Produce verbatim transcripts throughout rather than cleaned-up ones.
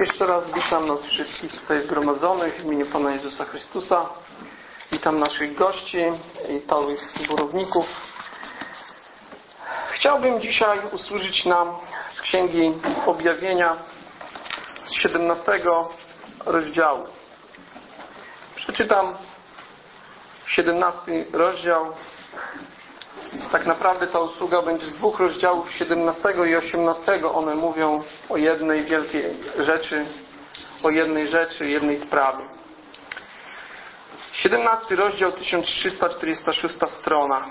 Jeszcze raz witam nas wszystkich tutaj zgromadzonych w imieniu Pana Jezusa Chrystusa. Witam naszych gości i stałych zborowników. Chciałbym dzisiaj usłużyć nam z Księgi Objawienia z siedemnastego rozdziału. Przeczytam siedemnasty rozdział. Tak naprawdę ta usługa będzie z dwóch rozdziałów, siedemnastego i osiemnastego. One mówią o jednej wielkiej rzeczy, o jednej rzeczy, jednej sprawie. siedemnasty rozdział, tysiąc trzysta czterdziesta szósta strona.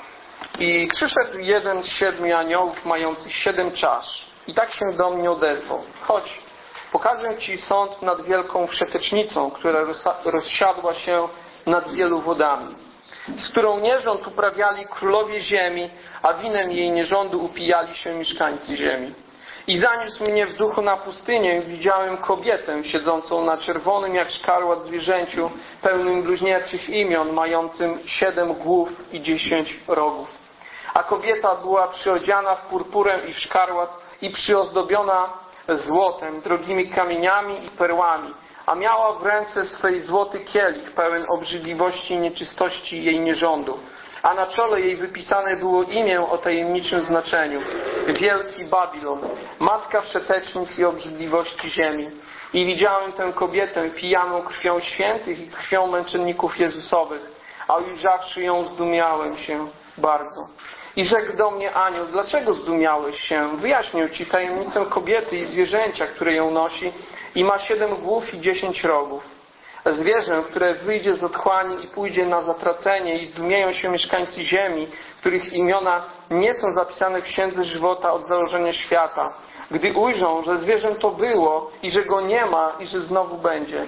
I przyszedł jeden z siedmiu aniołów mających siedem czasz. I tak się do mnie odezwał. Chodź, pokażę Ci sąd nad wielką wszetecznicą, która rozsiadła się nad wielu wodami, z którą nierząd uprawiali królowie ziemi, a winem jej nierządu upijali się mieszkańcy ziemi. I zaniósł mnie w duchu na pustynię i widziałem kobietę siedzącą na czerwonym jak szkarłat zwierzęciu, pełnym bluźnierczych imion, mającym siedem głów i dziesięć rogów. A kobieta była przyodziana w purpurę i w szkarłat i przyozdobiona złotem, drogimi kamieniami i perłami, a miała w ręce swej złoty kielich pełen obrzydliwości i nieczystości jej nierządu. A na czole jej wypisane było imię o tajemniczym znaczeniu. Wielki Babilon, matka wszetecznic i obrzydliwości ziemi. I widziałem tę kobietę pijaną krwią świętych i krwią męczenników Jezusowych, a ujrzawszy ją zdumiałem się bardzo. I rzekł do mnie anioł, dlaczego zdumiałeś się? Wyjaśnię Ci tajemnicę kobiety i zwierzęcia, które ją nosi i ma siedem głów i dziesięć rogów. Zwierzę, które wyjdzie z otchłani i pójdzie na zatracenie i zdumieją się mieszkańcy ziemi, których imiona nie są zapisane w Księdze Żywota od założenia świata, gdy ujrzą, że zwierzę to było i że go nie ma i że znowu będzie.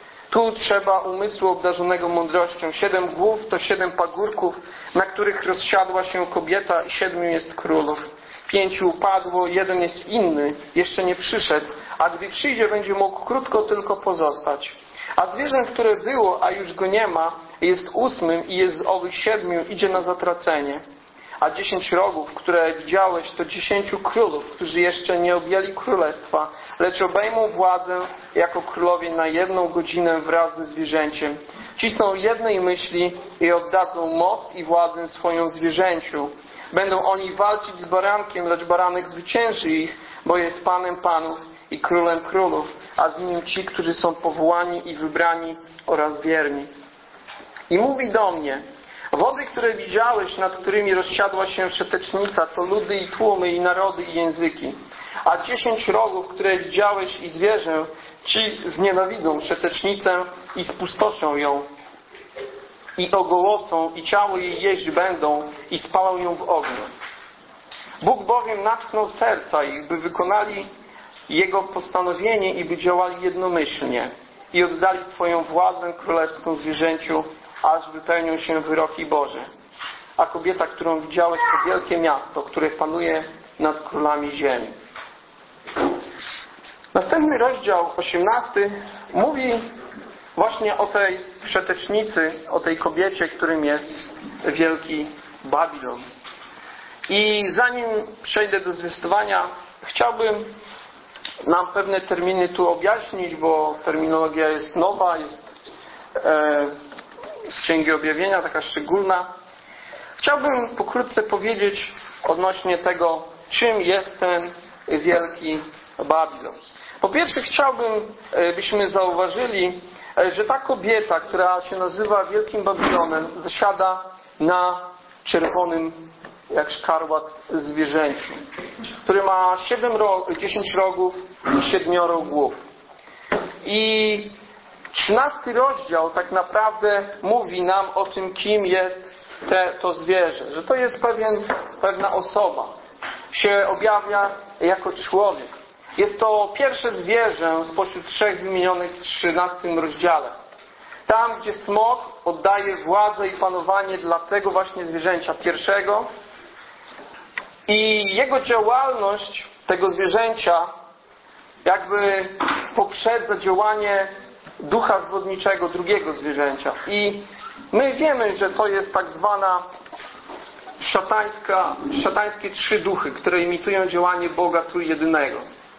Tu trzeba umysłu obdarzonego mądrością. Siedem głów to siedem pagórków, na których rozsiadła się kobieta i siedmiu jest królów. Pięciu upadło, jeden jest inny, jeszcze nie przyszedł, a gdy przyjdzie, będzie mógł krótko tylko pozostać. A zwierzę, które było, a już go nie ma, jest ósmym i jest z owych siedmiu, idzie na zatracenie. A dziesięć rogów, które widziałeś, to dziesięciu królów, którzy jeszcze nie objęli królestwa, lecz obejmą władzę jako królowie na jedną godzinę wraz ze zwierzęciem. Ci są jednej myśli i oddadzą moc i władzę swoją zwierzęciu. Będą oni walczyć z barankiem, lecz baranek zwycięży ich, bo jest Panem Panów i Królem Królów, a z nim ci, którzy są powołani i wybrani oraz wierni. I mówi do mnie, wody, które widziałeś, nad którymi rozsiadła się wszetecznica, to ludy i tłumy i narody i języki. A dziesięć rogów, które widziałeś i zwierzę, ci znienawidzą wszetecznicę i spustoszą ją. I ogołocą i ciało jej jeść będą i spalą ją w ogniu. Bóg bowiem natchnął serca ich, by wykonali Jego postanowienie i by działali jednomyślnie i oddali swoją władzę królewską zwierzęciu, aż wypełnią się wyroki Boże. A kobieta, którą widziałeś, to wielkie miasto, które panuje nad królami ziemi. Następny rozdział, osiemnasty, mówi właśnie o tej wszetecznicy, o tej kobiecie, którym jest wielki Babilon. I zanim przejdę do zwiastowania, chciałbym nam pewne terminy tu objaśnić, bo terminologia jest nowa, jest e, z Księgi Objawienia, taka szczególna. Chciałbym pokrótce powiedzieć odnośnie tego, czym jest ten wielki Babilon. Po pierwsze chciałbym, byśmy zauważyli, że ta kobieta, która się nazywa Wielkim Babilonem, zasiada na czerwonym jak szkarłat zwierzęciu, który ma siedem rog, dziesięć rogów i siedmioro głów. I trzynasty rozdział tak naprawdę mówi nam o tym, kim jest te, to zwierzę. Że to jest pewien, pewna osoba. Się objawia jako człowiek. Jest to pierwsze zwierzę spośród trzech wymienionych w trzynastym rozdziale. Tam, gdzie smok oddaje władzę i panowanie dla tego właśnie zwierzęcia pierwszego. I jego działalność, tego zwierzęcia, jakby poprzedza działanie ducha zwodniczego drugiego zwierzęcia. I my wiemy, że to jest tak zwana szatańska, szatańskie trzy duchy, które imitują działanie Boga Trójjedynego.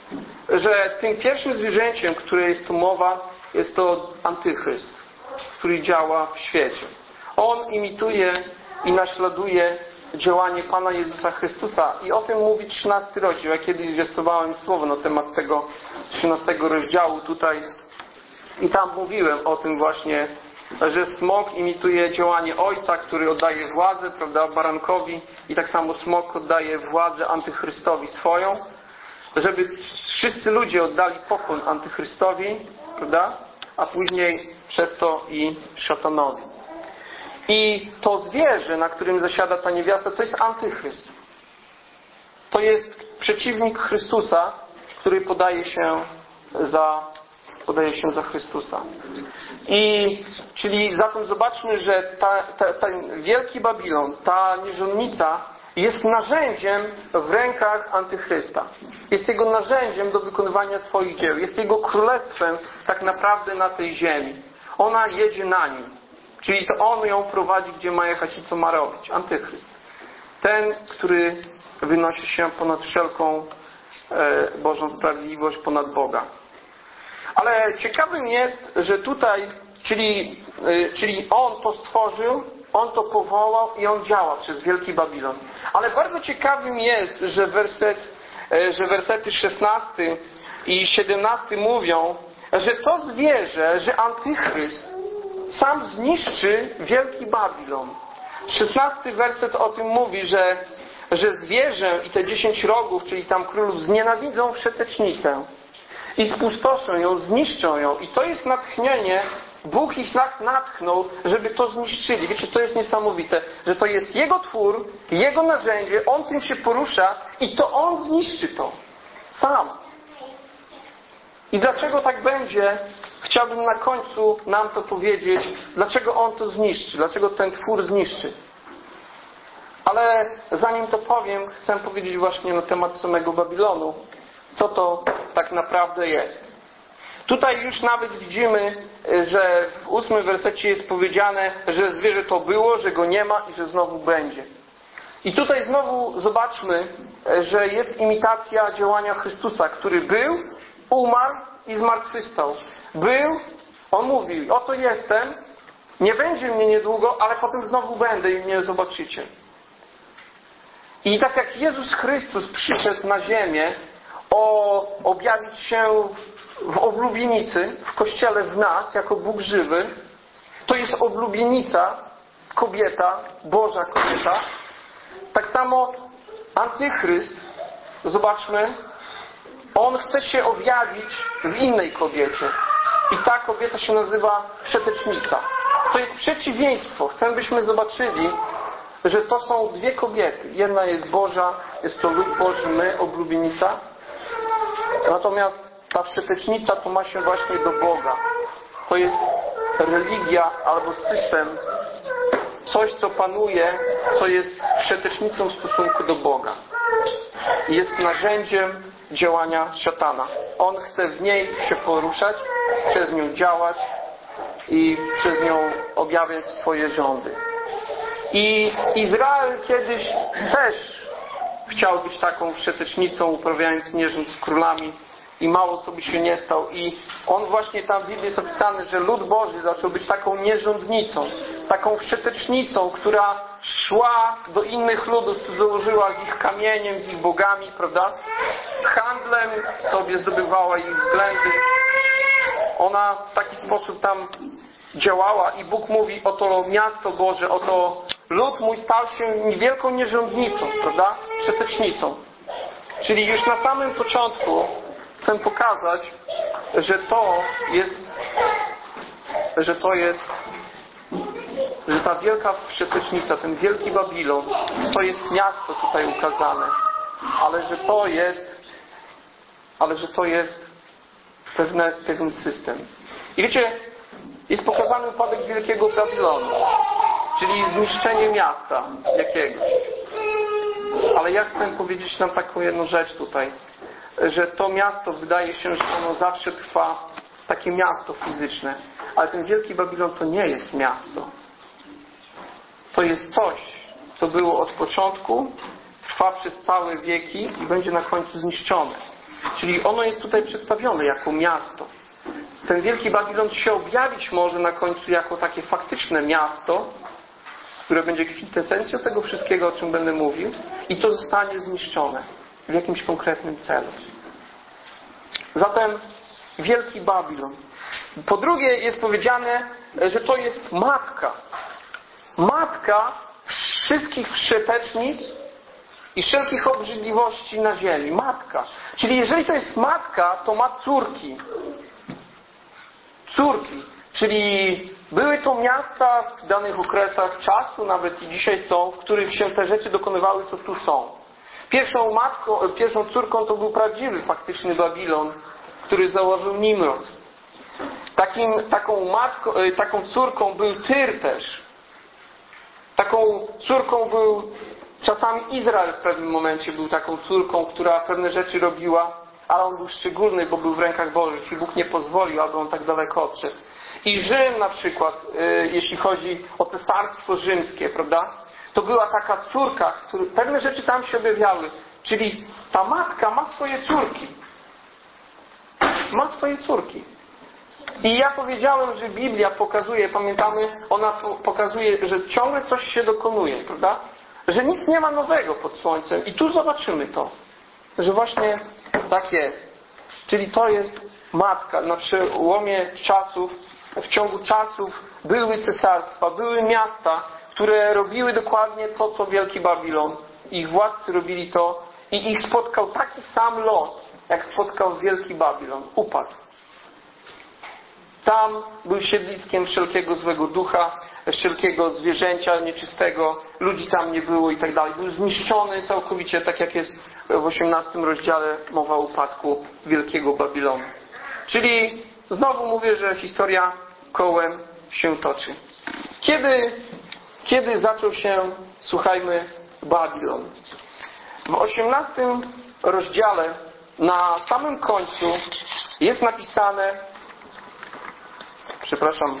że tym pierwszym zwierzęciem, które jest tu mowa, jest to antychryst, który działa w świecie. On imituje i naśladuje działanie Pana Jezusa Chrystusa. I o tym mówi trzynasty rozdział. Ja kiedyś zwiastowałem słowo na temat tego trzynastego rozdziału tutaj. I tam mówiłem o tym właśnie, że smok imituje działanie Ojca, który oddaje władzę, prawda, barankowi. I tak samo smok oddaje władzę antychrystowi swoją. Żeby wszyscy ludzie oddali pokłon antychrystowi, prawda? A później przez to i szatanowi. I to zwierzę, na którym zasiada ta niewiasta, to jest antychryst. To jest przeciwnik Chrystusa, który podaje się za, podaje się za Chrystusa. I czyli zatem zobaczmy, że ta, ta, ten wielki Babilon, ta nierządnica jest narzędziem w rękach antychrysta. Jest jego narzędziem do wykonywania swoich dzieł. Jest jego królestwem tak naprawdę na tej ziemi. Ona jedzie na nim. Czyli to on ją prowadzi, gdzie ma jechać i co ma robić. Antychryst. Ten, który wynosi się ponad wszelką e, Bożą sprawiedliwość, ponad Boga. Ale ciekawym jest, że tutaj, czyli, e, czyli on to stworzył, on to powołał i on działa przez Wielki Babilon. Ale bardzo ciekawym jest, że, werset, e, że wersety szesnasty i siedemnasty mówią, że to zwierzę, że antychryst sam zniszczy Wielki Babilon. szesnasty werset o tym mówi, że, że zwierzę i te dziesięć rogów, czyli tam królów, znienawidzą wszetecznicę i spustoszą ją, zniszczą ją. I to jest natchnienie. Bóg ich natchnął, żeby to zniszczyli. Wiecie, to jest niesamowite, że to jest Jego twór, Jego narzędzie, On tym się porusza i to On zniszczy to. Sam. I dlaczego tak będzie? Chciałbym na końcu nam to powiedzieć, dlaczego on to zniszczy, dlaczego ten twór zniszczy. Ale zanim to powiem, chcę powiedzieć właśnie na temat samego Babilonu, co to tak naprawdę jest. Tutaj już nawet widzimy, że w ósmym wersecie jest powiedziane, że zwierzę to było, że go nie ma i że znowu będzie. I tutaj znowu zobaczmy, że jest imitacja działania Chrystusa, który był, umarł i zmartwychwstał. Był, on mówił, oto jestem, nie będzie mnie niedługo, ale potem znowu będę i mnie zobaczycie. I tak jak Jezus Chrystus przyszedł na ziemię, o objawić się w oblubienicy, w Kościele w nas, jako Bóg żywy, to jest oblubienica, kobieta, Boża kobieta. Tak samo antychryst, zobaczmy, on chce się objawić w innej kobiecie. I ta kobieta się nazywa wszetecznica. To jest przeciwieństwo. Chcę, byśmy zobaczyli, że to są dwie kobiety. Jedna jest Boża, jest to lud Boży, my, oblubienica. Natomiast ta wszetecznica to ma się właśnie do Boga. To jest religia albo system, coś, co panuje, co jest wszetecznicą w stosunku do Boga. I jest narzędziem działania szatana. On chce w niej się poruszać, przez nią działać i przez nią objawiać swoje rządy. I Izrael kiedyś też chciał być taką wszetecznicą, uprawiając nierząd z królami i mało co by się nie stał. I on właśnie tam w Biblii jest opisany, że lud Boży zaczął być taką nierządnicą, taką wszetecznicą, która szła do innych ludów, cudzołożyła z ich kamieniem, z ich bogami, prawda? Handlem sobie zdobywała ich względy. Ona w taki sposób tam działała i Bóg mówi, oto miasto Boże, oto lud mój stał się wielką nierządnicą, prawda? Wszetecznicą. Czyli już na samym początku chcę pokazać, że to jest, że to jest, że ta wielka wszetecznica, ten wielki Babilon, to jest miasto tutaj ukazane, ale że to jest, ale że to jest pewne, pewien system. I wiecie, jest pokazany upadek wielkiego Babilonu, czyli zniszczenie miasta jakiegoś. Ale ja chcę powiedzieć nam taką jedną rzecz tutaj, że to miasto wydaje się, że ono zawsze trwa, takie miasto fizyczne, ale ten wielki Babilon to nie jest miasto. To jest coś, co było od początku, trwa przez całe wieki i będzie na końcu zniszczone. Czyli ono jest tutaj przedstawione jako miasto. Ten wielki Babilon się objawić może na końcu jako takie faktyczne miasto, które będzie kwintesencją tego wszystkiego, o czym będę mówił, i to zostanie zniszczone w jakimś konkretnym celu. Zatem wielki Babilon. Po drugie jest powiedziane, że to jest matka. Matka wszystkich wszetecznic i wszelkich obrzydliwości na ziemi. Matka. Czyli jeżeli to jest matka, to ma córki. Córki. Czyli były to miasta w danych okresach czasu, nawet i dzisiaj są, w których się te rzeczy dokonywały, co tu są. Pierwszą matką, pierwszą córką to był prawdziwy, faktyczny Babilon, który założył Nimrod. Takim, taką, matką, taką córką był Tyr też. Taką córką był czasami Izrael w pewnym momencie był taką córką, która pewne rzeczy robiła, ale on był szczególny, bo był w rękach Bożych i Bóg nie pozwolił, aby on tak daleko odszedł. I Rzym na przykład, jeśli chodzi o cesarstwo rzymskie, prawda? To była taka córka, który, pewne rzeczy tam się objawiały. Czyli ta matka ma swoje córki. Ma swoje córki. I ja powiedziałem, że Biblia pokazuje, pamiętamy, ona pokazuje, że ciągle coś się dokonuje, prawda? Że nic nie ma nowego pod słońcem. I tu zobaczymy to. Że właśnie tak jest. Czyli to jest matka. Na przełomie czasów, w ciągu czasów były cesarstwa, były miasta, które robiły dokładnie to, co Wielki Babilon. Ich władcy robili to i ich spotkał taki sam los, jak spotkał Wielki Babilon. Upadł. Tam był siedliskiem wszelkiego złego ducha, wszelkiego zwierzęcia nieczystego, ludzi tam nie było i tak dalej. Był zniszczony całkowicie, tak jak jest w osiemnastym rozdziale mowa o upadku Wielkiego Babilonu. Czyli znowu mówię, że historia kołem się toczy. Kiedy, kiedy zaczął się, słuchajmy, Babilon? W osiemnastym rozdziale na samym końcu jest napisane, przepraszam,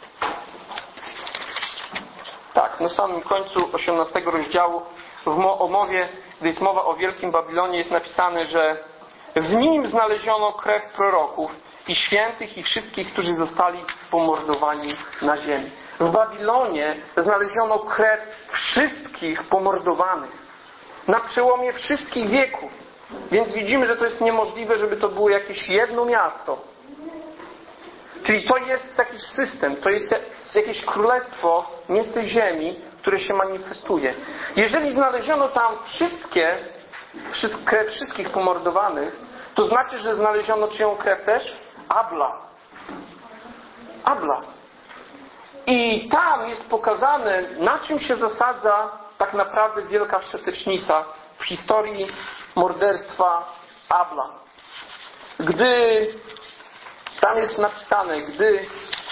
tak, na samym końcu osiemnastego rozdziału w o mowie, gdy jest mowa o Wielkim Babilonie, jest napisane, że w nim znaleziono krew proroków i świętych i wszystkich, którzy zostali pomordowani na ziemi. W Babilonie znaleziono krew wszystkich pomordowanych na przełomie wszystkich wieków. Więc widzimy, że to jest niemożliwe, żeby to było jakieś jedno miasto. Czyli to jest jakiś system, to jest jakieś królestwo nie z tej ziemi, które się manifestuje. Jeżeli znaleziono tam wszystkie, krew wszystkich pomordowanych, to znaczy, że znaleziono czyją krew też? Abla. Abla. I tam jest pokazane, na czym się zasadza tak naprawdę wielka wszetecznica w historii morderstwa Abla. Gdy tam jest napisane, gdy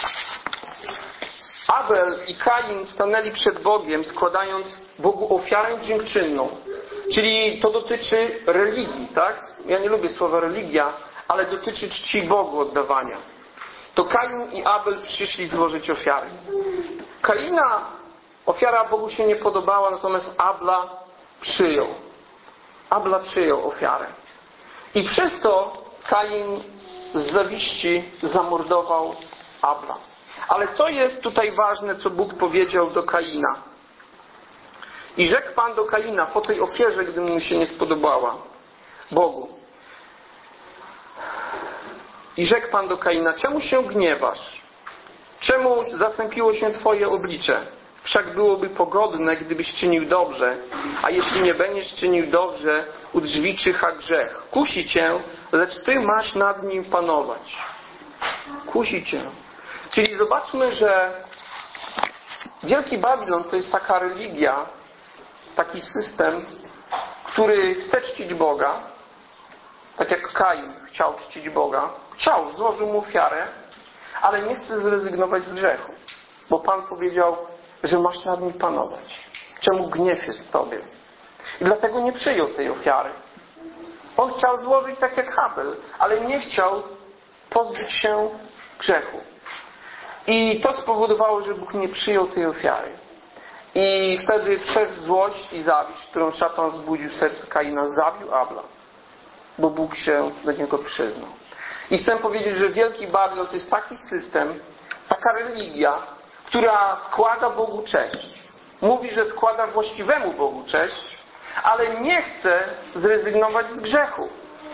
Abel i Kain stanęli przed Bogiem, składając Bogu ofiarę dziękczynną. Czyli to dotyczy religii, tak? Ja nie lubię słowa religia, ale dotyczy czci Bogu oddawania. To Kain i Abel przyszli złożyć ofiary. Kaina ofiara Bogu się nie podobała, natomiast Abla przyjął. Abla przyjął ofiarę. I przez to Kain z zawiści zamordował Abla. Ale co jest tutaj ważne, co Bóg powiedział do Kaina? I rzekł Pan do Kaina po tej ofierze, gdy mu się nie spodobała Bogu. I rzekł Pan do Kaina, czemu się gniewasz? Czemu zasępiło się Twoje oblicze? Wszak byłoby pogodne, gdybyś czynił dobrze, a jeśli nie będziesz czynił dobrze, u drzwi czyha grzech. Kusi Cię, lecz Ty masz nad nim panować. Kusi Cię. Czyli zobaczmy, że Wielki Babilon to jest taka religia, taki system, który chce czcić Boga, tak jak Kain chciał czcić Boga. Chciał, złożył mu ofiarę, ale nie chce zrezygnować z grzechu. Bo Pan powiedział, że masz nad nim panować. Czemu gniew jest w Tobie? I dlatego nie przyjął tej ofiary. On chciał złożyć tak jak Abel, ale nie chciał pozbyć się grzechu. I to spowodowało, że Bóg nie przyjął tej ofiary. I wtedy przez złość i zawiść, którą szatan wzbudził w sercu Kaina, zabił Abla. bo Bóg się do niego przyznał. I chcę powiedzieć, że Wielki Babilon to jest taki system, taka religia, która składa Bogu cześć. Mówi, że składa właściwemu Bogu cześć, ale nie chce zrezygnować z grzechu.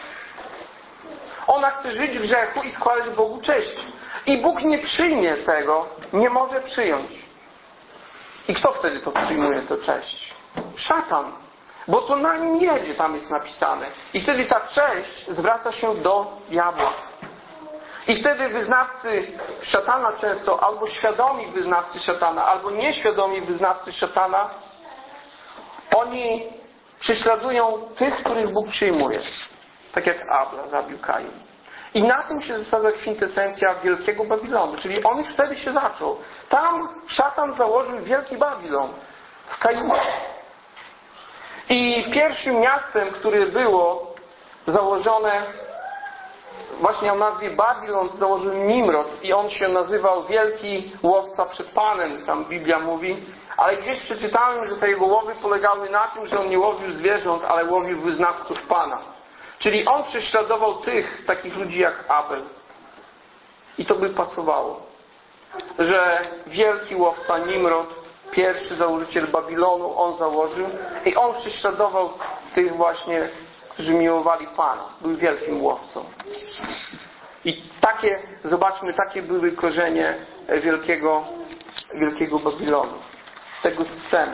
Ona chce żyć w grzechu i składać Bogu cześć. I Bóg nie przyjmie tego, nie może przyjąć. I kto wtedy to przyjmuje, to cześć? Szatan. Bo to na nim jedzie, tam jest napisane. I wtedy ta cześć zwraca się do diabła. I wtedy wyznawcy szatana często, albo świadomi wyznawcy szatana, albo nieświadomi wyznawcy szatana, oni prześladują tych, których Bóg przyjmuje. Tak jak Abla zabił Kain. I na tym się zasadza kwintesencja Wielkiego Babilonu. Czyli on już wtedy się zaczął. Tam szatan założył Wielki Babilon. W Kainie. I pierwszym miastem, które było założone właśnie o nazwie Babilon, założył Nimrod. I on się nazywał Wielki Łowca przed Panem. Tam Biblia mówi. Ale gdzieś przeczytałem, że te jego łowy polegały na tym, że on nie łowił zwierząt, ale łowił wyznawców Pana. Czyli on prześladował tych, takich ludzi jak Abel. I to by pasowało. Że wielki łowca Nimrod, pierwszy założyciel Babilonu, on założył. I on prześladował tych właśnie, którzy miłowali Pana. Był wielkim łowcą. I takie, zobaczmy, takie były korzenie wielkiego, wielkiego Babilonu. Tego systemu.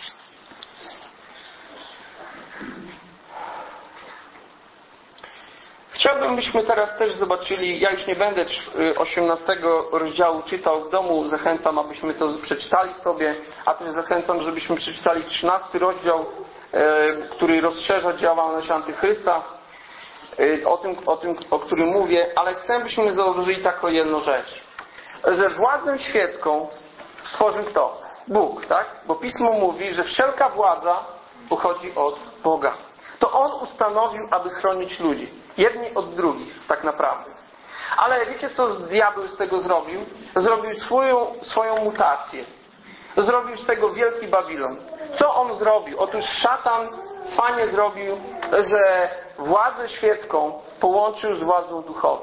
Chciałbym, byśmy teraz też zobaczyli, ja już nie będę osiemnastego rozdziału czytał w domu, zachęcam, abyśmy to przeczytali sobie, a też zachęcam, żebyśmy przeczytali trzynasty rozdział, który rozszerza działalność Antychrysta, o tym, o tym, o którym mówię, ale chcę, byśmy zauważyli taką jedną rzecz, że władzę świecką stworzył kto? Bóg, tak? Bo Pismo mówi, że wszelka władza pochodzi od Boga. To On ustanowił, aby chronić ludzi. Jedni od drugich, tak naprawdę. Ale wiecie, co diabeł z tego zrobił? Zrobił swoją, swoją mutację. Zrobił z tego Wielki Babilon. Co on zrobił? Otóż szatan cwanie zrobił, że władzę świecką połączył z władzą duchową.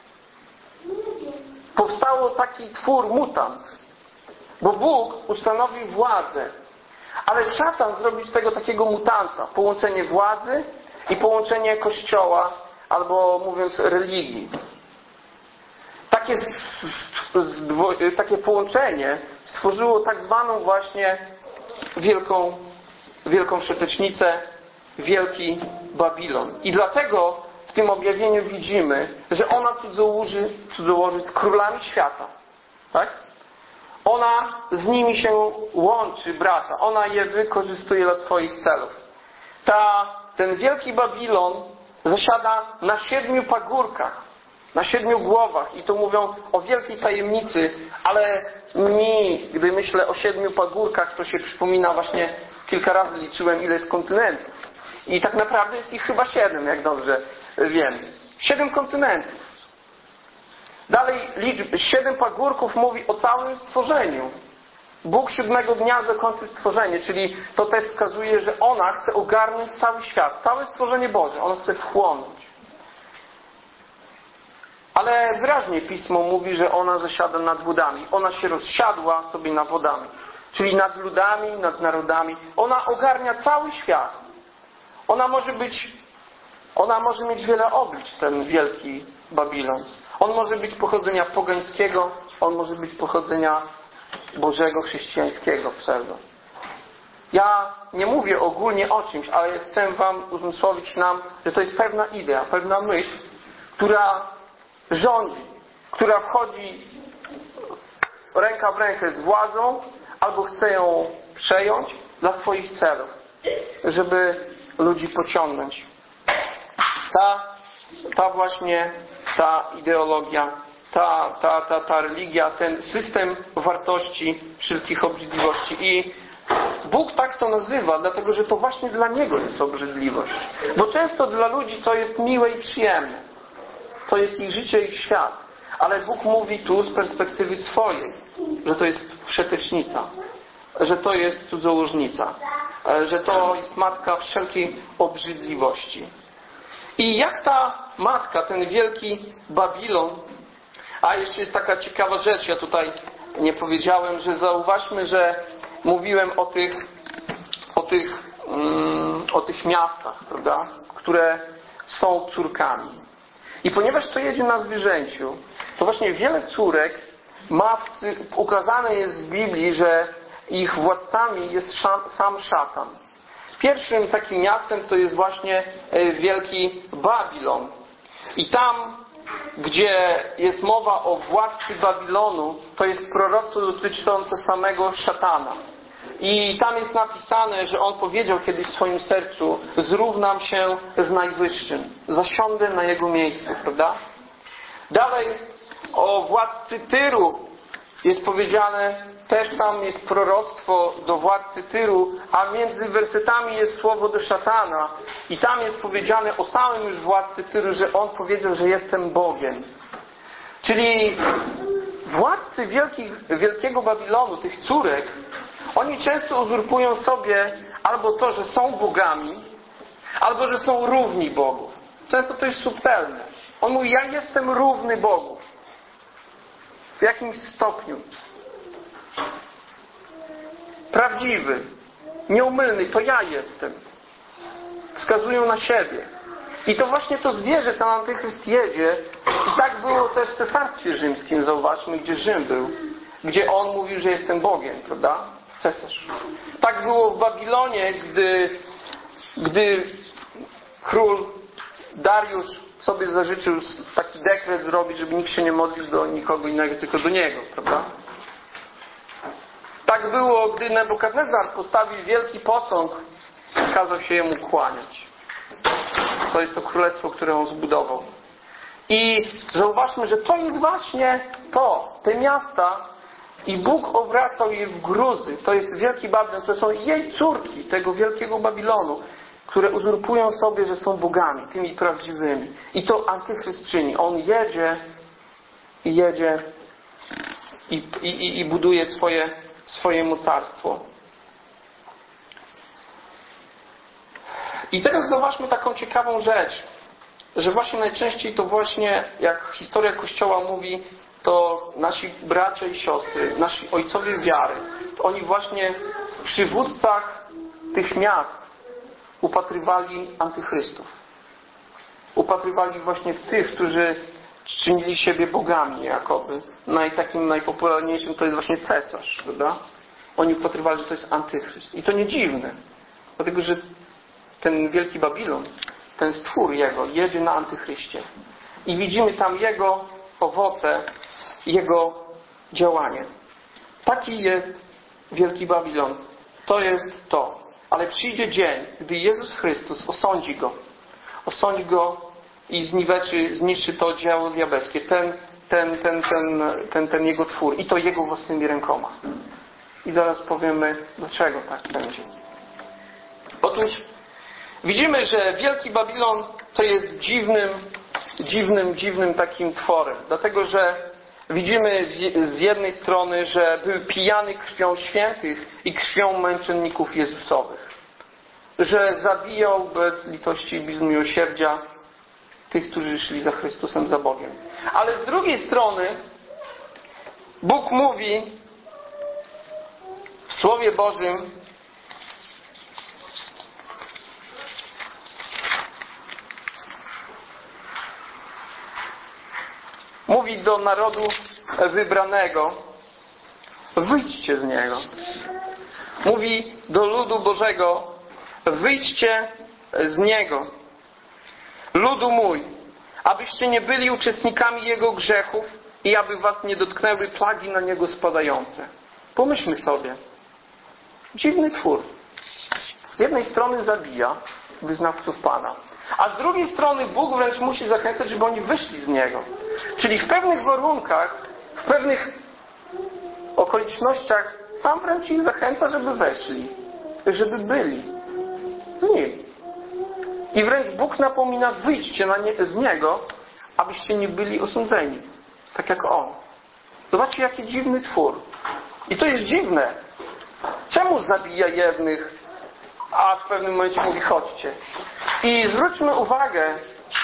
Powstało taki twór, mutant. Bo Bóg ustanowił władzę. Ale szatan zrobił z tego takiego mutanta. Połączenie władzy i połączenie Kościoła, albo mówiąc religii. Takie, takie połączenie stworzyło tak zwaną właśnie wielką, wielką wszetecznicę, Wielki Babilon. I dlatego w tym objawieniu widzimy, że ona cudzołoży, cudzołoży z królami świata. Tak? Ona z nimi się łączy, brata. Ona je wykorzystuje dla swoich celów. Ta, ten Wielki Babilon zasiada na siedmiu pagórkach, na siedmiu głowach. I tu mówią o wielkiej tajemnicy, ale mi, gdy myślę o siedmiu pagórkach, to się przypomina właśnie, kilka razy liczyłem, ile jest kontynentów. I tak naprawdę jest ich chyba siedem, jak dobrze wiem. Siedem kontynentów. Dalej liczb, siedem pagórków mówi o całym stworzeniu. Bóg siódmego dnia zakończył stworzenie, czyli to też wskazuje, że ona chce ogarnąć cały świat, całe stworzenie Boże. Ona chce wchłonąć. Ale wyraźnie Pismo mówi, że ona zasiada nad wodami. Ona się rozsiadła sobie nad wodami. Czyli nad ludami, nad narodami. Ona ogarnia cały świat. Ona może być, ona może mieć wiele oblicz, ten Wielki Babilon. On może być pochodzenia pogańskiego, on może być pochodzenia Bożego, chrześcijańskiego pseudo. Ja nie mówię ogólnie o czymś, ale chcę wam uzmysłowić nam, że to jest pewna idea, pewna myśl, która rządzi, która wchodzi ręka w rękę z władzą, albo chce ją przejąć dla swoich celów, żeby ludzi pociągnąć. Ta, ta właśnie, ta ideologia, ta, ta, ta, ta religia, ten system wartości, wszelkich obrzydliwości. I Bóg tak to nazywa, dlatego że to właśnie dla Niego jest obrzydliwość. Bo często dla ludzi to jest miłe i przyjemne. To jest ich życie, ich świat. Ale Bóg mówi tu z perspektywy swojej, że to jest wszetecznica, że to jest cudzołożnica, że to jest matka wszelkiej obrzydliwości. I jak ta matka, ten wielki Babilon, a jeszcze jest taka ciekawa rzecz, ja tutaj nie powiedziałem, że zauważmy, że mówiłem o tych o tych, mm, o tych miastach, prawda, które są córkami. I ponieważ to jedzie na zwierzęciu, to właśnie wiele córek ma, ukazane jest w Biblii, że ich władcami jest sam szatan. Pierwszym takim miastem to jest właśnie wielki Babilon. I tam, gdzie jest mowa o władcy Babilonu, to jest proroctwo dotyczące samego szatana. I tam jest napisane, że on powiedział kiedyś w swoim sercu: zrównam się z Najwyższym, zasiądę na jego miejscu, prawda? Dalej o władcy Tyru jest powiedziane, też tam jest proroctwo do władcy Tyru, a między wersetami jest słowo do szatana. I tam jest powiedziane o samym już władcy Tyru, że on powiedział, że jestem Bogiem. Czyli władcy wielkich, wielkiego Babilonu, tych córek, oni często uzurpują sobie albo to, że są bogami, albo że są równi Bogu. Często to jest subtelne. On mówi: ja jestem równy Bogu. W jakimś stopniu. Prawdziwy, nieomylny, to ja jestem. Wskazują na siebie. I to właśnie to zwierzę, ten antychryst jedzie. I tak było też w Cesarstwie Rzymskim, zauważmy, gdzie Rzym był. Gdzie on mówił, że jestem Bogiem, prawda? Cesarz. Tak było w Babilonie, gdy, gdy król Dariusz sobie zażyczył taki dekret zrobić, żeby nikt się nie modlił do nikogo innego, tylko do niego, prawda? Tak było, gdy Nebukadnezar postawił wielki posąg, kazał się jemu kłaniać. To jest to królestwo, które on zbudował. I zauważmy, że to jest właśnie to, te miasta, i Bóg obracał je w gruzy. To jest wielki Babilon, to są jej córki, tego wielkiego Babilonu, które uzurpują sobie, że są bogami, tymi prawdziwymi. I to antychryst czyni. On jedzie i jedzie i, i, i buduje swoje, swoje mocarstwo. I teraz zauważmy taką ciekawą rzecz, że właśnie najczęściej to właśnie, jak historia Kościoła mówi, to nasi bracia i siostry, nasi ojcowie wiary, oni właśnie w przywódcach tych miast upatrywali antychrystów. Upatrywali właśnie w tych, którzy czynili siebie bogami jakoby. Naj, takim najpopularniejszym to jest właśnie cesarz, prawda? Oni upatrywali, że to jest antychryst. I to nie dziwne, dlatego że ten wielki Babilon, ten stwór jego, jedzie na antychryście. I widzimy tam jego owoce, jego działanie. Taki jest wielki Babilon. To jest to. Ale przyjdzie dzień, gdy Jezus Chrystus osądzi go. Osądzi go i zniweczy, zniszczy to dzieło diabelskie. Ten, ten, ten, ten, ten, ten jego twór. I to jego własnymi rękoma. I zaraz powiemy, dlaczego tak będzie. Otóż widzimy, że wielki Babilon to jest dziwnym, dziwnym, dziwnym takim tworem. Dlatego, że widzimy z jednej strony, że był pijany krwią świętych i krwią męczenników Jezusowych. Że zabijał bez litości i bez miłosierdzia tych, którzy szli za Chrystusem, za Bogiem. Ale z drugiej strony Bóg mówi w Słowie Bożym, mówi do narodu wybranego: wyjdźcie z niego. Mówi do ludu Bożego: wyjdźcie z niego. Ludu mój, abyście nie byli uczestnikami jego grzechów i aby was nie dotknęły plagi na niego spadające. Pomyślmy sobie. Dziwny twór. Z jednej strony zabija wyznawców Pana, a z drugiej strony Bóg wręcz musi zachęcać, żeby oni wyszli z niego. Czyli w pewnych warunkach, w pewnych okolicznościach sam wręcz ich zachęca, żeby weszli, żeby byli z nim. I wręcz Bóg napomina: wyjdźcie na nie, z niego, abyście nie byli osądzeni, tak jak on. Zobaczcie, jaki dziwny twór. I to jest dziwne. Czemu zabija jednych, a w pewnym momencie mówi: chodźcie. I zwróćmy uwagę,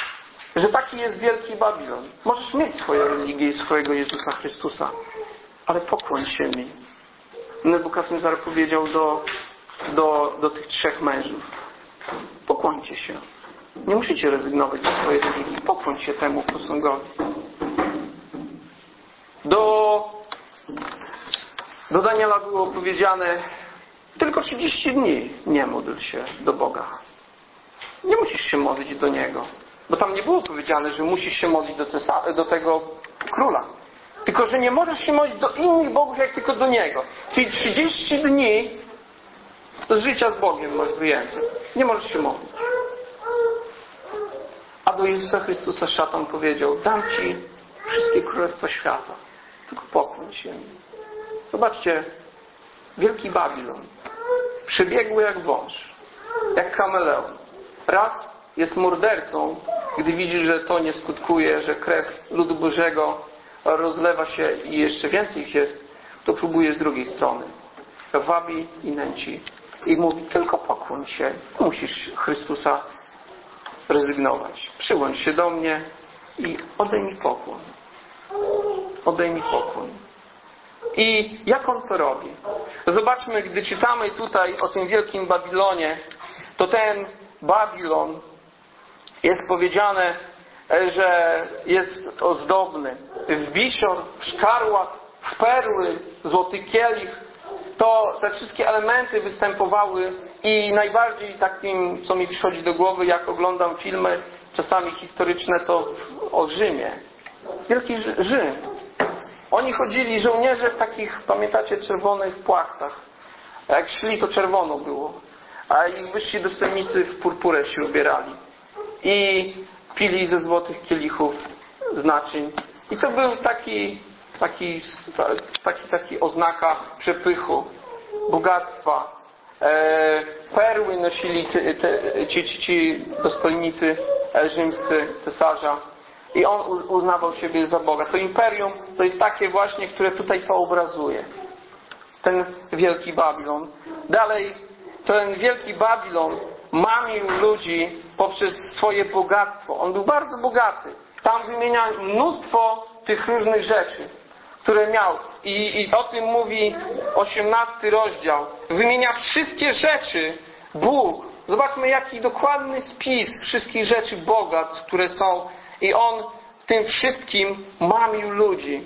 że taki jest wielki Babilon. Możesz mieć swoją religię i swojego Jezusa Chrystusa, ale pokłoń się mi. Nebukadnezar powiedział do, do, do tych trzech mężów: pokłońcie się. Nie musicie rezygnować ze swojej religii. Pokłoń się temu posągowi. Do, do Daniela było powiedziane: tylko trzydzieści dni nie módl się do Boga. Nie musisz się modlić do Niego. Bo tam nie było powiedziane, że musisz się modlić do, cesa- do tego króla. Tylko, że nie możesz się modlić do innych bogów, jak tylko do Niego. Czyli trzydzieści dni z życia z Bogiem masz wyjęte. Nie możesz się modlić. A do Jezusa Chrystusa szatan powiedział: dam Ci wszystkie królestwa świata. Tylko pokłoń się mi. Zobaczcie, wielki Babilon. Przebiegły jak wąż. Jak kameleon. Raz jest mordercą, gdy widzi, że to nie skutkuje, że krew ludu Bożego rozlewa się i jeszcze więcej ich jest, to próbuje z drugiej strony. Wabi i nęci. I mówi: tylko pokłoń się. Musisz Chrystusa rezygnować. Przyłącz się do mnie i oddaj mi pokłon. Oddaj mi pokłon. I jak on to robi? Zobaczmy, gdy czytamy tutaj o tym wielkim Babilonie, to ten Babilon jest powiedziane, że jest ozdobny. W bisior, w szkarłat, w perły, złoty kielich. To te wszystkie elementy występowały i najbardziej takim, co mi przychodzi do głowy, jak oglądam filmy, czasami historyczne, to o Rzymie. Wielki Rzym. Oni chodzili, żołnierze, w takich, pamiętacie, czerwonych płachtach. A jak szli, to czerwono było. A ich wyżsi dostojnicy w purpurę się ubierali. I pili ze złotych kielichów z naczyń. I to był taki, taki, taki, taki oznaka przepychu, bogactwa. E, perły nosili ci, te, ci, ci, ci dostojnicy rzymscy cesarza. I on uznawał siebie za Boga. To imperium to jest takie właśnie, które tutaj to obrazuje. Ten wielki Babilon. Dalej, ten wielki Babilon mamił ludzi poprzez swoje bogactwo. On był bardzo bogaty. Tam wymienia mnóstwo tych różnych rzeczy, które miał. I, i o tym mówi osiemnasty rozdział. Wymienia wszystkie rzeczy Bóg. Zobaczmy, jaki dokładny spis wszystkich rzeczy bogactw, które są. I on w tym wszystkim mamił ludzi.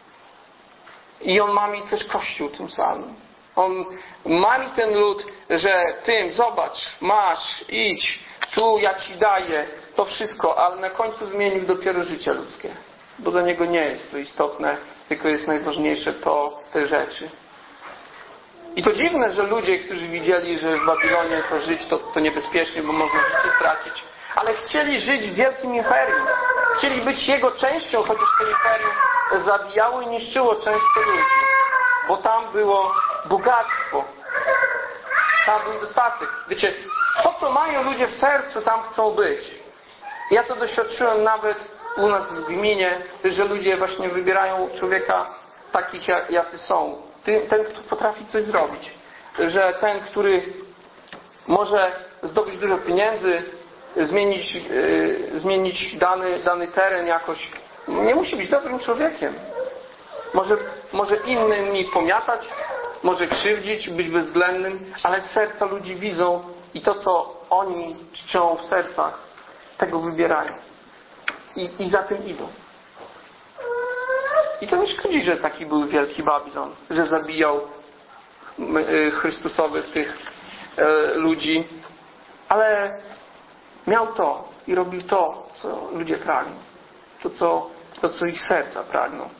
I on mami też Kościół tym samym. On mami ten lud, że tym, zobacz, masz, idź, tu ja Ci daję, to wszystko, ale na końcu zmienił dopiero życie ludzkie. Bo dla niego nie jest to istotne, tylko jest najważniejsze to, te rzeczy. I to dziwne, że ludzie, którzy widzieli, że w Babilonie to żyć to, to niebezpiecznie, bo można życie stracić, ale chcieli żyć w wielkim imperium. Chcieli być jego częścią, chociaż to imperium zabijało i niszczyło często ludzi. Bo tam było bogactwo. Tam był dostatek. Wiecie, to co mają ludzie w sercu, tam chcą być. Ja to doświadczyłem nawet u nas w gminie, że ludzie właśnie wybierają człowieka takich, jacy są. Ten, kto potrafi coś zrobić. Że ten, który może zdobyć dużo pieniędzy, zmienić, yy, zmienić dany, dany teren jakoś, nie musi być dobrym człowiekiem. Może, może innymi pomiatać, może krzywdzić, być bezwzględnym, ale serca ludzi widzą i to, co oni czczą w sercach, tego wybierają. I, i za tym idą. I to nie szkodzi, że taki był wielki Babilon, że zabijał chrystusowych tych e, ludzi, ale miał to i robił to, co ludzie pragną. To, co, to, co ich serca pragną.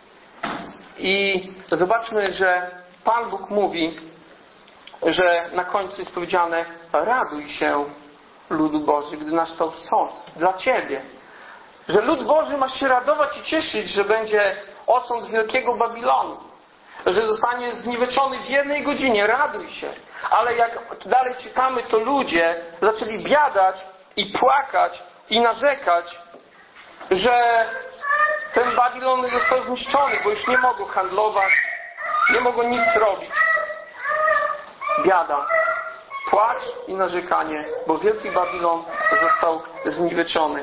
I zobaczmy, że Pan Bóg mówi, że na końcu jest powiedziane: raduj się, ludu Boży, gdy nastał sąd dla Ciebie. Że lud Boży ma się radować i cieszyć, że będzie osąd wielkiego Babilonu. Że zostanie zniweczony w jednej godzinie. Raduj się. Ale jak dalej czytamy, to ludzie zaczęli biadać i płakać i narzekać, że ten Babilon został zniszczony, bo już nie mogą handlować, nie mogą nic robić. Biada, płacz i narzekanie, bo wielki Babilon został zniweczony.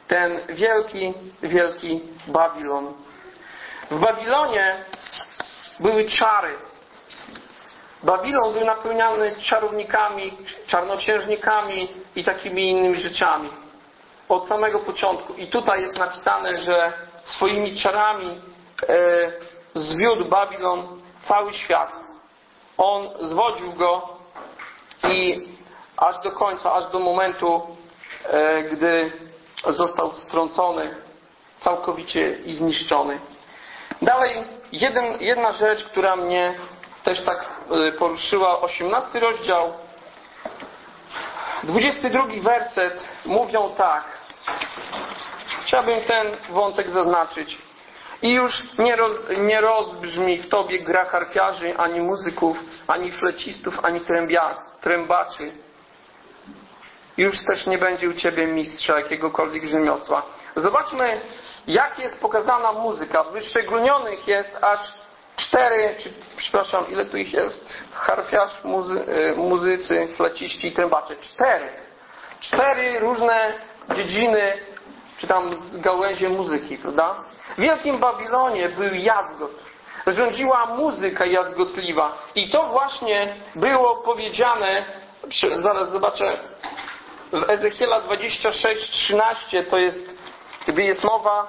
ten wielki, wielki Babilon. W Babilonie były czary. Babilon był napełniany czarownikami, czarnoksiężnikami i takimi innymi rzeczami. Od samego początku. I tutaj jest napisane, że swoimi czarami e, zwiódł Babilon cały świat. On zwodził go i aż do końca, aż do momentu, e, gdy został strącony całkowicie i zniszczony. Dalej, jeden, jedna rzecz, która mnie też tak e, poruszyła, osiemnasty rozdział, dwudziesty drugi werset, mówią tak. Chciałbym ten wątek zaznaczyć. I już nie, roz, nie rozbrzmi w tobie gra harpiarzy, ani muzyków, ani flecistów, ani trębia, trębaczy. Już też nie będzie u ciebie mistrza jakiegokolwiek rzemiosła. Zobaczmy, jak jest pokazana muzyka. Wyszczególnionych jest aż cztery, czy, przepraszam, ile tu ich jest? Harfiarz, muzy, muzycy, fleciści i trębacze. Cztery. Cztery różne dziedziny, czy tam gałęzie muzyki, prawda? W Wielkim Babilonie był jazgot. Rządziła muzyka jazgotliwa. I to właśnie było powiedziane, zaraz zobaczę, w Ezechiela dwadzieścia sześć trzynaście, to jest, gdy jest mowa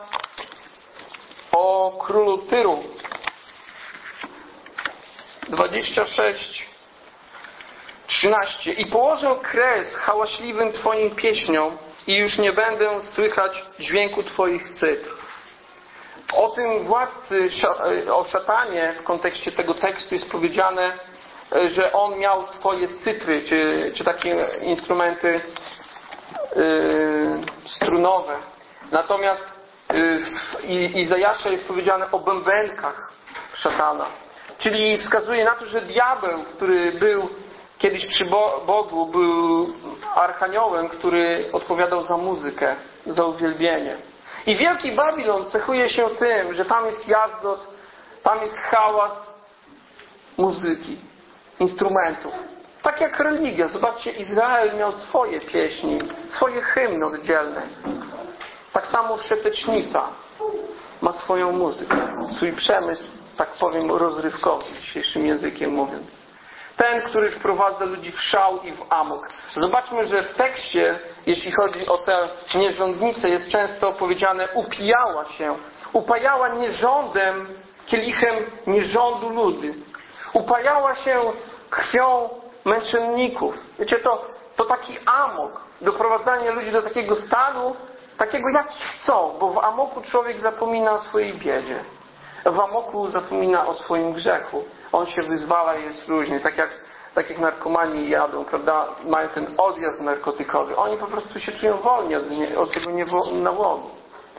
o królu Tyru. dwadzieścia sześć trzynaście. I położę kres hałaśliwym Twoim pieśniom i już nie będę słychać dźwięku Twoich cytr. O tym władcy, o szatanie w kontekście tego tekstu jest powiedziane, że on miał swoje cytry, czy, czy takie instrumenty yy, strunowe. Natomiast yy, w Izajasza jest powiedziane o bębenkach szatana. Czyli wskazuje na to, że diabeł, który był kiedyś przy Bogu, był archaniołem, który odpowiadał za muzykę, za uwielbienie. I Wielki Babilon cechuje się tym, że tam jest jazgot, tam jest hałas muzyki, instrumentów. Tak jak religia. Zobaczcie, Izrael miał swoje pieśni, swoje hymny oddzielne. Tak samo Wszetecznica ma swoją muzykę, swój przemysł, tak powiem, rozrywkowy, dzisiejszym językiem mówiąc. Ten, który wprowadza ludzi w szał i w amok. Zobaczmy, że w tekście, jeśli chodzi o tę nierządnicę, jest często powiedziane upijała się. Upajała nierządem, kielichem nierządu ludy. Upajała się krwią męczenników. Wiecie, to, to taki amok. Doprowadzanie ludzi do takiego stanu, takiego jak chcą, bo w amoku człowiek zapomina o swojej biedzie. W amoku zapomina o swoim grzechu. On się wyzwala i jest różny. Tak jak, tak jak narkomani jadą, prawda? Mają ten odjazd narkotykowy. Oni po prostu się czują wolni od, od tego nałogu.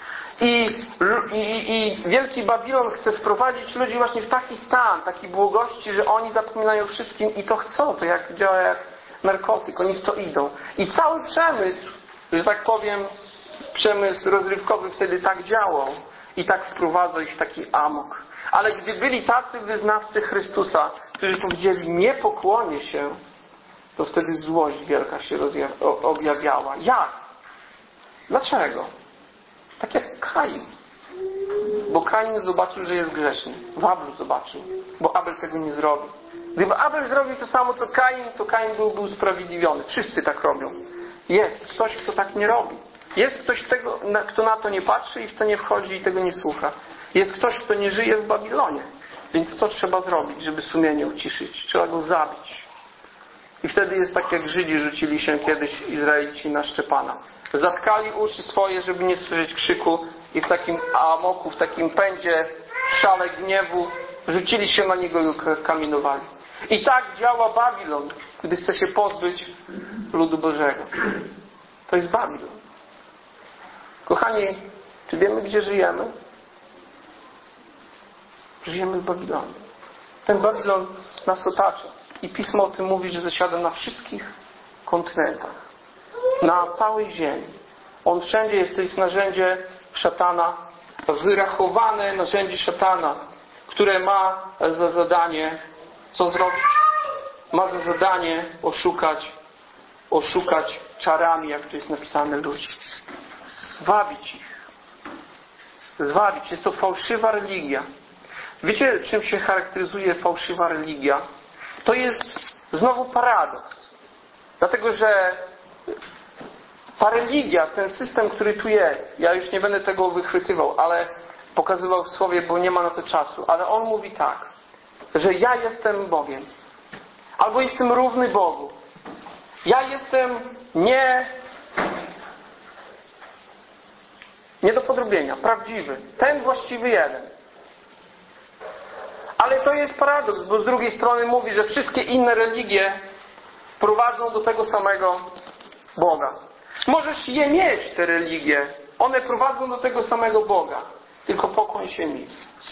I, i, I Wielki Babilon chce wprowadzić ludzi właśnie w taki stan, takiej błogości, że oni zapominają o wszystkim i to chcą. To jak działa jak narkotyk. Oni w to idą. I cały przemysł, że tak powiem, przemysł rozrywkowy wtedy tak działał. I tak wprowadza ich w taki amok. Ale gdy byli tacy wyznawcy Chrystusa, którzy powiedzieli nie pokłonię się, to wtedy złość wielka się objawiała. Jak? Dlaczego? Tak jak Kain. Bo Kain zobaczył, że jest grzeszny. Abel zobaczył, bo Abel tego nie zrobił. Gdyby Abel zrobił to samo co Kain, to Kain byłby usprawiedliwiony. Wszyscy tak robią. Jest ktoś, kto tak nie robi. Jest ktoś, tego, kto na to nie patrzy i w to nie wchodzi i tego nie słucha. Jest ktoś, kto nie żyje w Babilonie. Więc co trzeba zrobić, żeby sumienie uciszyć? Trzeba go zabić. I wtedy jest tak, jak Żydzi rzucili się kiedyś Izraelici na Szczepana. Zatkali uszy swoje, żeby nie słyszeć krzyku i w takim amoku, w takim pędzie, szale gniewu rzucili się na niego i kamienowali. I tak działa Babilon, gdy chce się pozbyć ludu Bożego. To jest Babilon. Kochani, czy wiemy, gdzie żyjemy? Żyjemy w Babilonie. Ten Babilon nas otacza. I Pismo o tym mówi, że zasiada na wszystkich kontynentach. Na całej ziemi. On wszędzie jest, to jest narzędzie szatana, wyrachowane narzędzie szatana, które ma za zadanie co zrobić? Ma za zadanie oszukać, oszukać czarami, jak tu jest napisane, ludzi. zwabić ich. Zwabić. Jest to fałszywa religia. Wiecie, czym się charakteryzuje fałszywa religia? To jest znowu paradoks. Dlatego, że ta religia, ten system, który tu jest, ja już nie będę tego wychwytywał, ale pokazywał w słowie, bo nie ma na to czasu, ale on mówi tak, że ja jestem Bogiem. Albo jestem równy Bogu. Ja jestem nie nie do podrobienia, prawdziwy. Ten właściwy jeden. Ale to jest paradoks, bo z drugiej strony mówi, że wszystkie inne religie prowadzą do tego samego Boga. Możesz je mieć, te religie. One prowadzą do tego samego Boga. Tylko pokłoń się mi.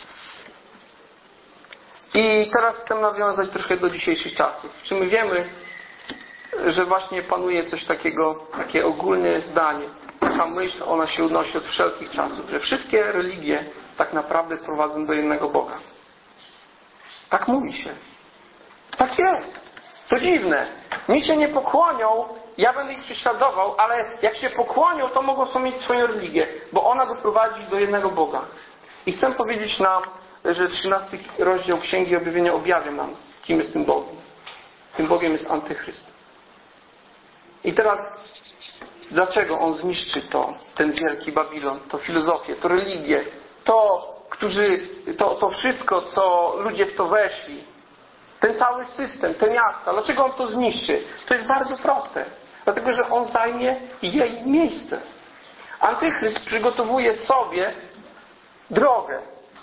I teraz chcę nawiązać troszkę do dzisiejszych czasów. Czy my wiemy, że właśnie panuje coś takiego, takie ogólne zdanie, taka myśl, ona się unosi od wszelkich czasów, że wszystkie religie tak naprawdę prowadzą do jednego Boga. Tak mówi się. Tak jest. To dziwne. Mi się nie pokłonią, ja będę ich prześladował, ale jak się pokłonią, to mogą sobie mieć swoją religię, bo ona doprowadzi do jednego Boga. I chcę powiedzieć nam, że trzynasty rozdział Księgi Objawienia objawia nam, kim jest tym Bogiem. Tym Bogiem jest Antychryst. I teraz, dlaczego on zniszczy to, ten wielki Babilon, to filozofię, to religię, to, którzy, to, to wszystko, co ludzie w to weszli, ten cały system, te miasta, dlaczego on to zniszczy? To jest bardzo proste. Dlatego, że on zajmie jej miejsce. Antychryst przygotowuje sobie drogę.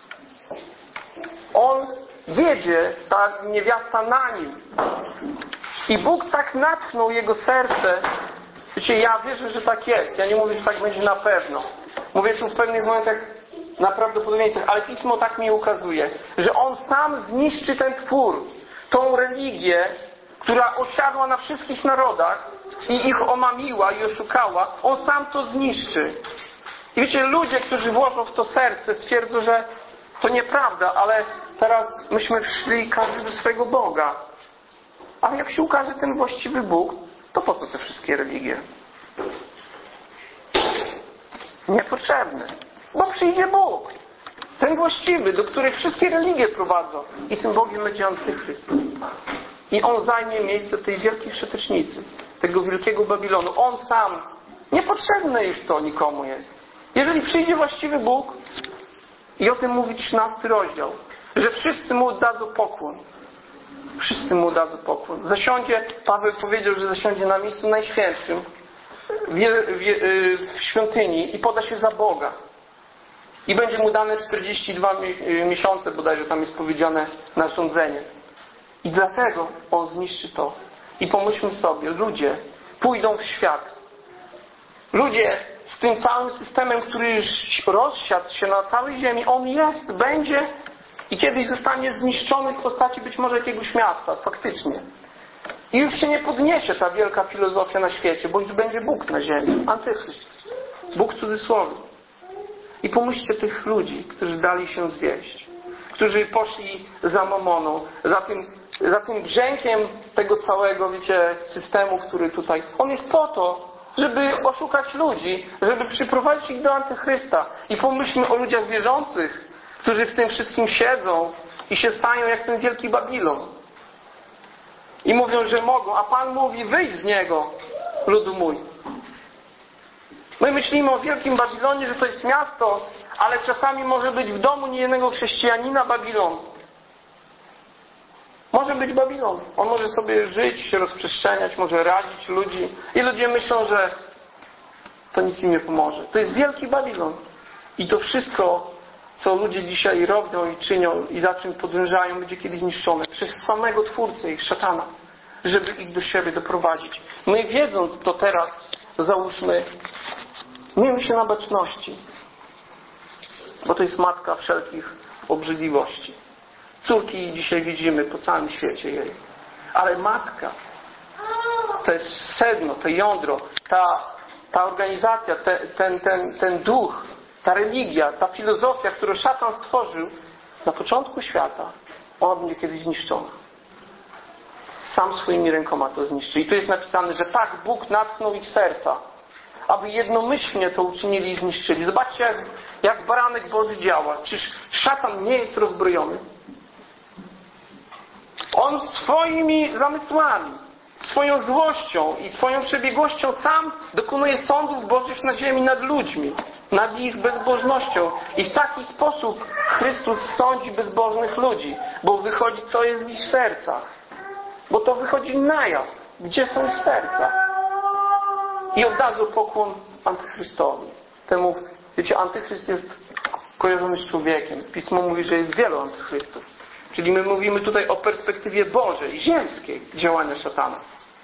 On wiedzie, ta niewiasta na nim. I Bóg tak natchnął jego serce. Wiecie, ja wierzę, że tak jest. Ja nie mówię, że tak będzie na pewno. Mówię tu w pewnych momentach na prawdopodobieństwach, ale Pismo tak mi ukazuje, że on sam zniszczy ten twór, tą religię, która osiadła na wszystkich narodach i ich omamiła i oszukała. On sam to zniszczy. I wiecie, ludzie, którzy włożą w to serce, stwierdzą, że to nieprawda, ale teraz myśmy szli każdy do swojego Boga. Ale jak się ukaże ten właściwy Bóg, to po co te wszystkie religie? Niepotrzebne. Bo przyjdzie Bóg. Ten właściwy, do których wszystkie religie prowadzą. I tym Bogiem będzie Antychryst. I on zajmie miejsce tej wielkiej wszetecznicy. Tego wielkiego Babilonu. On sam. Niepotrzebne już to nikomu jest. Jeżeli przyjdzie właściwy Bóg, i o tym mówi trzynasty rozdział, że wszyscy mu oddadzą pokłon. Wszyscy mu oddadzą pokłon. Zasiądzie, Paweł powiedział, że zasiądzie na miejscu najświętszym w, w, w świątyni i poda się za Boga. I będzie mu dane czterdzieści dwa miesiące, bodajże tam jest powiedziane, na rządzenie. I dlatego on zniszczy to. I pomyślmy sobie, ludzie pójdą w świat. Ludzie z tym całym systemem, który już rozsiadł się na całej ziemi, on jest, będzie i kiedyś zostanie zniszczony w postaci być może jakiegoś miasta, faktycznie. I już się nie podniesie ta wielka filozofia na świecie, bo już będzie Bóg na ziemi. Antychryst. Bóg w cudzysłowie. I pomyślcie tych ludzi, którzy dali się zwieść. Którzy poszli za mamoną, za tym, za tym brzękiem tego całego, wiecie, systemu, który tutaj... On jest po to, żeby oszukać ludzi, żeby przyprowadzić ich do Antychrysta. I pomyślmy o ludziach wierzących, którzy w tym wszystkim siedzą i się stają jak ten wielki Babilon. I mówią, że mogą, a Pan mówi, wyjdź z niego, ludu mój. My myślimy o wielkim Babilonie, że to jest miasto, ale czasami może być w domu niejednego chrześcijanina Babilon. Może być Babilon. On może sobie żyć, się rozprzestrzeniać, może radzić ludzi. I ludzie myślą, że to nic im nie pomoże. To jest wielki Babilon. I to wszystko, co ludzie dzisiaj robią i czynią i za czym podążają, będzie kiedyś niszczone przez samego Twórcę ich, szatana, żeby ich do siebie doprowadzić. My wiedząc to teraz, załóżmy, miejmy się na baczności, bo to jest matka wszelkich obrzydliwości. Córki dzisiaj widzimy po całym świecie jej. Ale matka, to jest sedno, to jądro, ta, ta organizacja, te, ten, ten, ten duch, ta religia, ta filozofia, którą szatan stworzył na początku świata, ona będzie kiedyś zniszczona. Sam swoimi rękoma to zniszczy. I tu jest napisane, że tak Bóg natknął ich serca, aby jednomyślnie to uczynili i zniszczyli. Zobaczcie, jak, jak baranek Boży działa. Czyż szatan nie jest rozbrojony? On swoimi zamysłami, swoją złością i swoją przebiegłością sam dokonuje sądów Bożych na ziemi nad ludźmi, nad ich bezbożnością. I w taki sposób Chrystus sądzi bezbożnych ludzi, bo wychodzi, co jest w ich sercach. Bo to wychodzi na jaw, gdzie są ich serca. I oddadzą pokłon Antychrystowi. Temu, wiecie, Antychryst jest kojarzony z człowiekiem. Pismo mówi, że jest wielu antychrystów. Czyli my mówimy tutaj o perspektywie Bożej, ziemskiej działania szatana.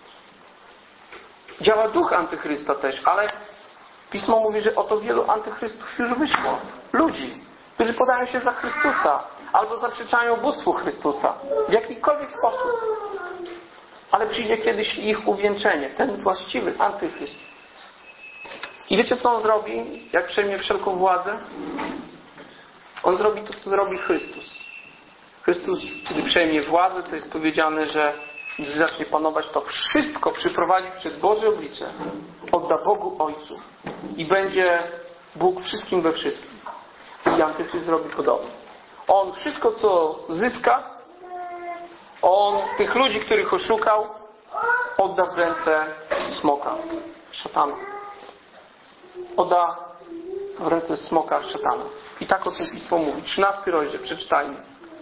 Działa duch Antychrysta też, ale Pismo mówi, że oto wielu antychrystów już wyszło. Ludzi, którzy podają się za Chrystusa albo zaprzeczają bóstwu Chrystusa w jakikolwiek sposób. Ale przyjdzie kiedyś ich uwieńczenie, ten właściwy antychryst. I wiecie, co on zrobi, jak przejmie wszelką władzę? On zrobi to, co zrobi Chrystus. Chrystus, kiedy przejmie władzę, to jest powiedziane, że gdy zacznie panować, to wszystko przyprowadzi przed Boże oblicze, odda Bogu Ojcu i będzie Bóg wszystkim we wszystkim. I Antychryst zrobi podobnie. On wszystko, co zyska, on tych ludzi, których oszukał, odda w ręce smoka, szatana. Odda w ręce smoka, szatana. I tak o tym Pismo mówi. trzynasty rozdział, przeczytajmy.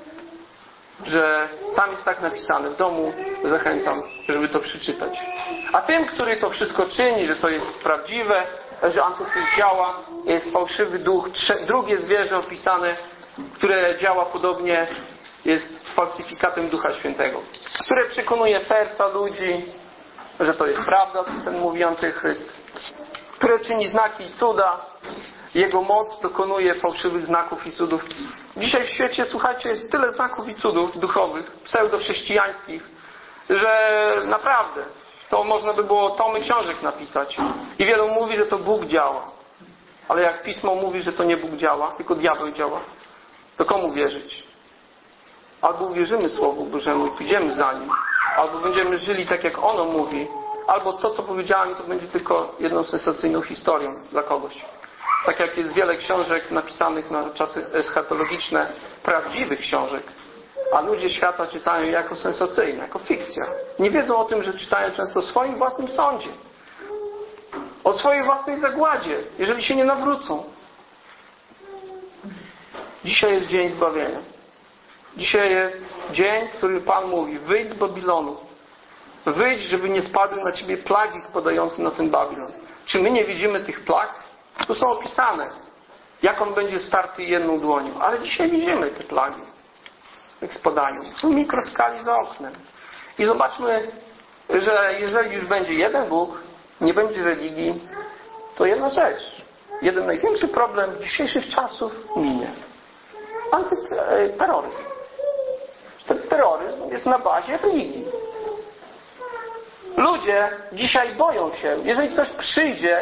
Że tam jest tak napisane. W domu zachęcam, żeby to przeczytać. A tym, który to wszystko czyni, że to jest prawdziwe, że Antychryst działa, jest fałszywy duch, drugie zwierzę opisane, które działa podobnie, jest falsyfikatem Ducha Świętego, które przekonuje serca ludzi, że to jest prawda, co ten mówi Antychryst, które czyni znaki i cuda. Jego moc dokonuje fałszywych znaków i cudów. Dzisiaj w świecie, słuchajcie, jest tyle znaków i cudów duchowych, pseudochrześcijańskich, że naprawdę to można by było tomy książek napisać. I wielu mówi, że to Bóg działa. Ale jak Pismo mówi, że to nie Bóg działa, tylko diabeł działa, to komu wierzyć? Albo uwierzymy Słowu Bożemu i pójdziemy za Nim, albo będziemy żyli tak, jak ono mówi, albo to, co powiedziałem, to będzie tylko jedną sensacyjną historią dla kogoś. Tak jak jest wiele książek napisanych na czasy eschatologiczne, prawdziwych książek, a ludzie świata czytają jako sensacyjne, jako fikcja. Nie wiedzą o tym, że czytają często o swoim własnym sądzie, o swojej własnej zagładzie, jeżeli się nie nawrócą. Dzisiaj jest dzień zbawienia. Dzisiaj jest dzień, który Pan mówi: wyjdź z Babilonu. Wyjdź, żeby nie spadły na ciebie plagi spadające na ten Babilon. Czy my nie widzimy tych plag? Tu są opisane, jak on będzie starty jedną dłonią. Ale dzisiaj widzimy te plagi, jak spadają. Są mikroskali za oknem. I zobaczmy, że jeżeli już będzie jeden Bóg, nie będzie religii, to jedna rzecz. Jeden największy problem dzisiejszych czasów minie. Antyterroryzm. Ten terroryzm jest na bazie religii. Ludzie dzisiaj boją się, jeżeli ktoś przyjdzie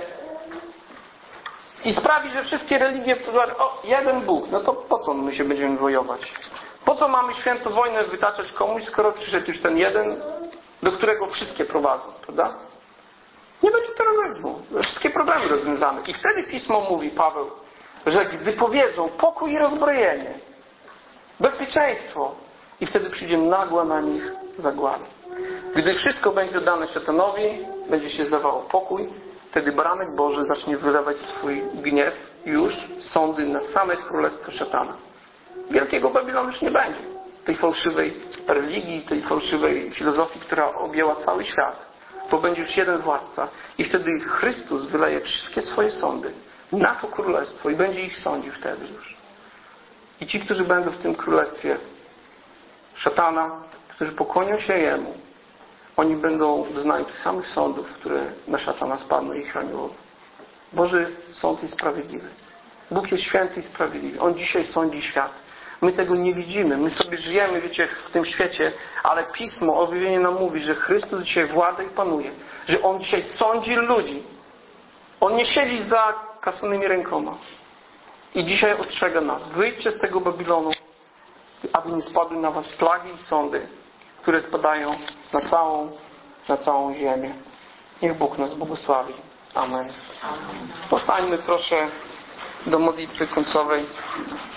i sprawi, że wszystkie religie, o, jeden Bóg, no to po co my się będziemy wojować? Po co mamy święto wojnę wytaczać komuś, skoro przyszedł już ten jeden, do którego wszystkie prowadzą, prawda? Nie będzie terroryzmu. Wszystkie problemy rozwiązane. I wtedy Pismo mówi, Paweł, że gdy powiedzą pokój i rozbrojenie, bezpieczeństwo, i wtedy przyjdzie nagła na nich zagłada. Gdy wszystko będzie dane szatanowi, będzie się zdawało pokój, wtedy baranek Boży zacznie wylewać swój gniew, już sądy na same królestwo szatana. Wielkiego Babilonu już nie będzie. Tej fałszywej religii, tej fałszywej filozofii, która objęła cały świat. Bo będzie już jeden władca. I wtedy Chrystus wyleje wszystkie swoje sądy na to królestwo i będzie ich sądził wtedy już. I ci, którzy będą w tym królestwie szatana, którzy pokłonią się Jemu, oni będą doznali tych samych sądów, które na szatana spadną i ich aniołów. Boży sąd jest sprawiedliwy. Bóg jest święty i sprawiedliwy. On dzisiaj sądzi świat. My tego nie widzimy. My sobie żyjemy, wiecie, w tym świecie, ale Pismo, objawienie nam mówi, że Chrystus dzisiaj włada i panuje. Że On dzisiaj sądzi ludzi. On nie siedzi za kasanymi rękoma. I dzisiaj ostrzega nas. Wyjdźcie z tego Babilonu, aby nie spadły na was plagi i sądy, które spadają na całą, na całą ziemię. Niech Bóg nas błogosławi. Amen. Powstańmy proszę do modlitwy końcowej.